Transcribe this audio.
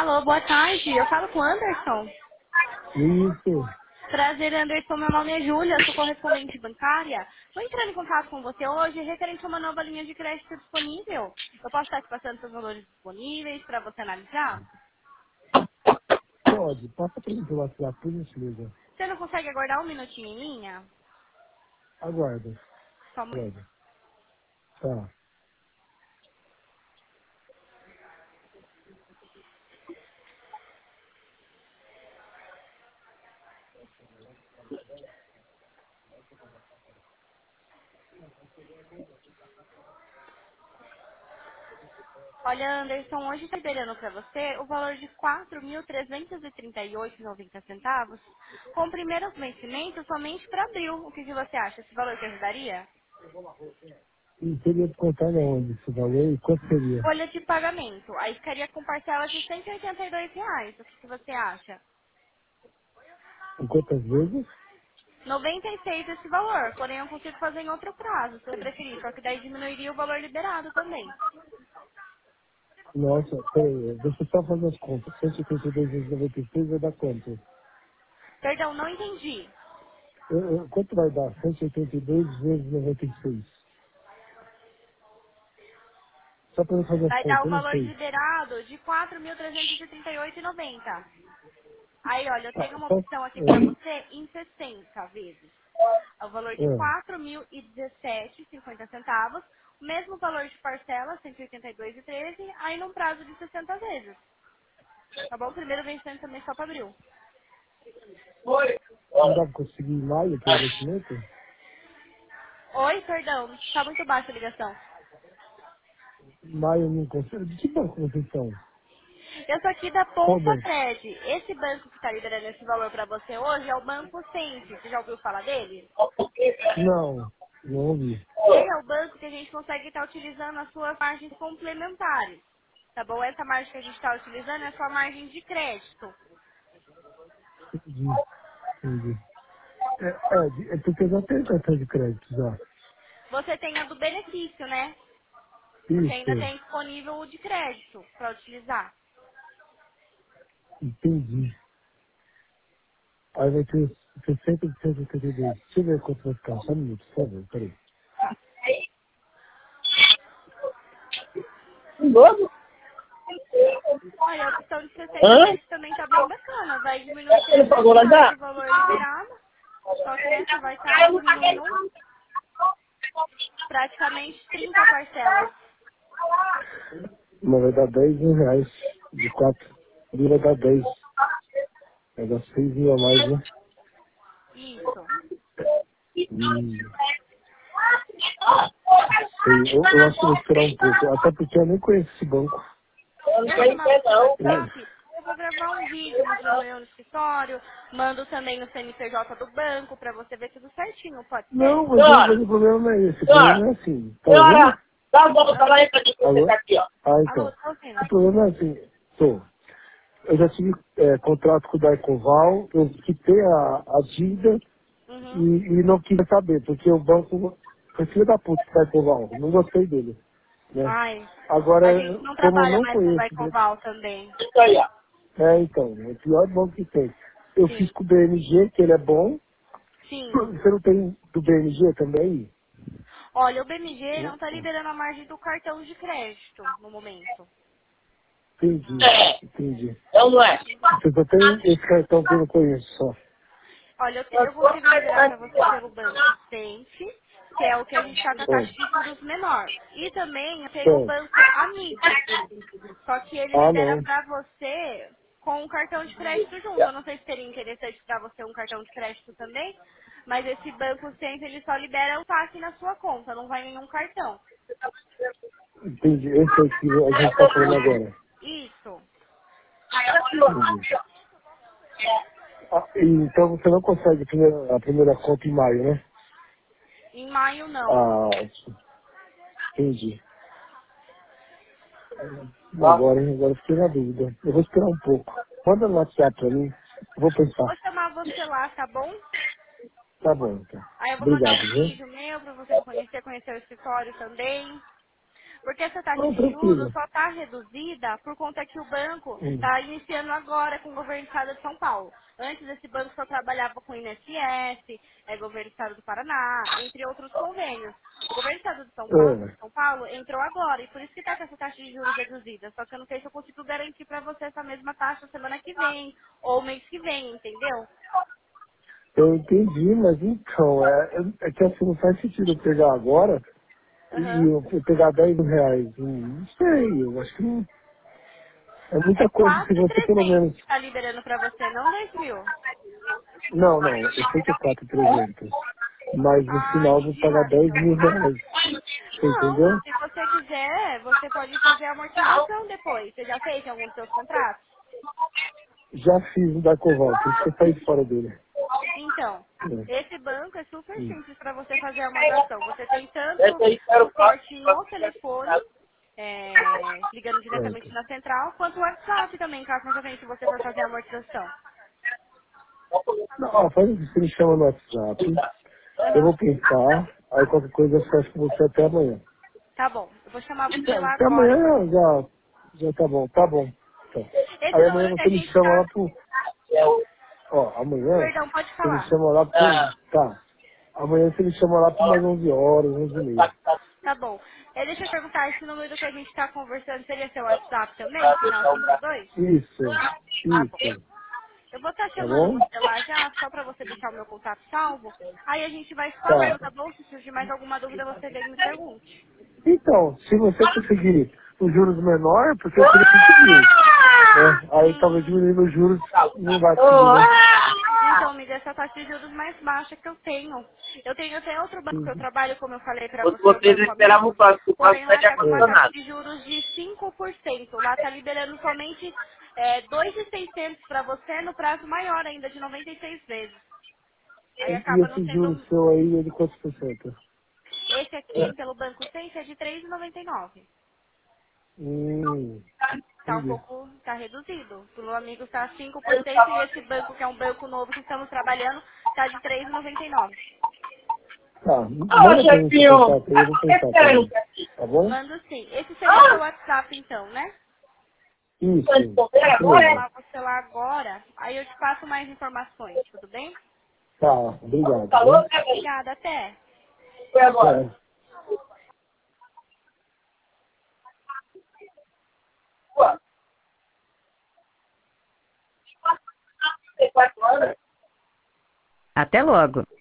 Alô, boa tarde. Eu falo com o Anderson. Isso. Prazer, Anderson. Meu nome é Júlia, sou correspondente bancária. Estou entrando em contato com você hoje referente a uma nova linha de crédito disponível. Eu posso estar te passando seus valores disponíveis para você analisar? Pode. Passa para mim pelo WhatsApp, por gentileza. Você não consegue aguardar um minutinho em linha? Aguarda. Só um momento. Aguarda. Tá. Olha, Anderson, hoje está liberando para você o valor de R$ 4.338,90 com o primeiro vencimento somente para abril. O que você acha? Esse valor te ajudaria? E seria descontar na onde esse valor? E quanto seria? Folha de pagamento. Aí ficaria com parcela de R$ 182. O que você acha? Em quantas vezes? 96 esse valor, porém eu consigo fazer em outro prazo, se você preferir, só que daí diminuiria o valor liberado também. Nossa, peraí, deixa eu só fazer as contas. 182 vezes 96 vai dar quanto? Perdão, não entendi. Quanto vai dar? 182 vezes 96. Só para eu fazer as Vai dar contas, o eu não valor sei. liberado de 4.338,90. Aí, olha, eu Ah, tenho uma só... opção aqui para você em 60 vezes. É o valor de É. 4.017,50. O mesmo valor de parcela, 182,13, aí num prazo de 60 vezes. Tá bom? O primeiro vencimento também só para abril. Não dá para conseguir em maio aquele investimento? Oi, perdão, tá muito baixa a ligação. Maio eu não consigo. De que banco vocês são? Eu sou aqui da Qual Ponta banco? Cred. Esse banco que está liberando esse valor para você hoje é o Banco Sente. Você já ouviu falar dele? Não, não ouvi. Ele é o banco que a gente consegue estar utilizando as suas margens complementares. Tá bom? Essa margem que a gente está utilizando é a sua margem de crédito. Entendi, entendi. É porque eu já tenho cartão de crédito já. Você tem a do benefício, né? Você ainda Isso, tem disponível o de crédito para utilizar. entendi. Aí vai ter 60 de 182. Deixa eu ver quanto vai ficar. Só um minuto, por favor, peraí. Tá. Olha, a opção de 60 Hã? vezes também tá bem bacana. Vai diminuir Ele 300 pagou lá reais já? de valor liberado. Só que nessa vai estar diminuindo praticamente 30 parcelas. Mas vai dar 10 mil reais. De 4. Ali vai dar 10. Vai dar 6 mil a mais, né? Isso. Hum, sei. Eu acho que eu vou esperar um pouco. Até porque eu nem conheço esse banco. Eu não Eu vou quero chamar pé, você no não. WhatsApp. Eu vou gravar um vídeo mostrando eu no escritório. Mando também no CNPJ do banco pra você ver tudo certinho, pode ser? Não, mas o problema não é esse. O Senhora, problema é assim. Tá ouvindo? senhora, dá a volta Alô? lá e pra gente você Alô? tá aqui, ó. Ah, Alô, então. tô ouvindo. O problema é assim. Tô. Eu já tive contrato com o Daicoval, eu quitei a dívida Uhum. e não quis saber, porque o banco foi filho da puta, esse Daicoval. Não gostei dele, né? Ai, a gente Agora, não como eu trabalha não mais com conheço, Daicoval também. Isso aí, ó. então, é o pior banco que tem. Eu fiz Sim. com o BMG, que ele é bom. Sim. Você não tem do BMG também? Olha, o BMG não Não. tá liberando a margem do cartão de crédito no momento. Entendi, É. entendi. Então não é. Você só tem esse cartão que eu não conheço só. Olha, eu consigo liberar para você pelo Banco Sente, que é o que a gente está com a taxa de É, juros menor. E também eu tenho o certo. Banco Amigo, só que ele Ah, libera não. para você com um cartão de crédito junto. Eu não sei se seria interessante para você um cartão de crédito também, mas esse Banco Sente ele só libera o saque na sua conta, não vai nenhum cartão. Entendi. Esse aí que a gente está falando agora. Isso. Entendi. Ah, então você não consegue a primeira conta em maio, né? Em maio não. Ah, entendi. Agora, hein? Agora eu fiquei na dúvida. Eu vou esperar um pouco. Manda no WhatsApp pra mim. Eu vou Eu vou pensar. chamar você lá, tá bom? Tá bom, então. Aí eu vou mandar Obrigado, um viu? vídeo meu para você me conhecer o escritório também. Porque essa taxa Não, de juros tranquilo. só está reduzida por conta que o banco Hum. está iniciando agora com o governo do estado de São Paulo. Antes esse banco só trabalhava com o INSS, governo do estado do Paraná, entre outros convênios. O governo do estado de É, São Paulo entrou agora e por isso que está com essa taxa de juros reduzida. Só que eu não sei se eu consigo garantir para você essa mesma taxa semana que vem ou mês que vem, entendeu? eu entendi, mas então, é que assim não faz sentido eu pegar agora e Aham. eu pegar R$ 10. Não sei, eu acho que não, é É muita coisa. Se você pelo 4.300 menos. que está liberando para você, não 2.000. Não, não, eu sei que é 4.300, mas no Ah, final eu vou entendi pagar errado então. R$ 10.000. Você Não, entendeu? se você quiser, você pode fazer a amortização depois. Você já fez em algum dos seus contratos? Já fiz o da Coval, por isso que eu saí fora dele. Então, É. esse banco é super Hum. simples para você fazer a amortização. Você tem tanto suporte no telefone, ligando diretamente Certo. na central, quanto o WhatsApp também, caso mais à frente você for fazer a amortização. Não, faz isso, você me chama no WhatsApp. Eu Aham. vou pensar, aí qualquer coisa eu fecho com você até amanhã. Tá bom, eu vou chamar você lá Até agora, amanhã então. já tá bom, tá bom. Então, Esse aí amanhã número que a você me gente chama lá tá... pro. Ó, amanhã Perdão, pode você me falar. chama lá pro. Tá. Amanhã você me chama lá por mais 11 horas, 11h30. Tá bom. Deixa eu perguntar, esse número que a gente está conversando seria seu WhatsApp também, final 52? Isso, Tá bom. isso. Eu vou estar Tá chamando bom? você lá já, só para você deixar o meu contato salvo. Aí a gente vai se falando, Tá. tá bom? Se surgir mais alguma dúvida, você vem e me pergunte. Então, se você conseguir os juros menor, porque eu queria 5.000, né? Aí talvez Hum, diminuindo os juros não vai conseguir, né? então, amiga, essa taxa de juros mais baixa que eu tenho. Eu tenho até outro banco que eu Uhum. trabalho, como eu falei para você, o Banco Amigos. Porém, lá tá com uma É. taxa de juros de 5%. Lá tá liberando somente 2.600 para você no prazo maior ainda, de 96 vezes. Aí E acaba não esse sendo... juros seu aí é de quantos por cento? Esse aqui, pelo Banco Sense, é de 3,99. Tá um Entendi. pouco, tá reduzido. Pelo amigo está 5% e esse banco, que é um banco novo que estamos trabalhando, tá de 3,99. Tá, manda pra mim seu contato aí, eu vou pensar também. Tá bom? Mando sim. Esse seria seu WhatsApp então, né? Isso Vou mesmo. chamar você lá agora, aí eu te passo mais informações, tudo bem? Tá, obrigado, viu? Obrigada, até. É. Até logo!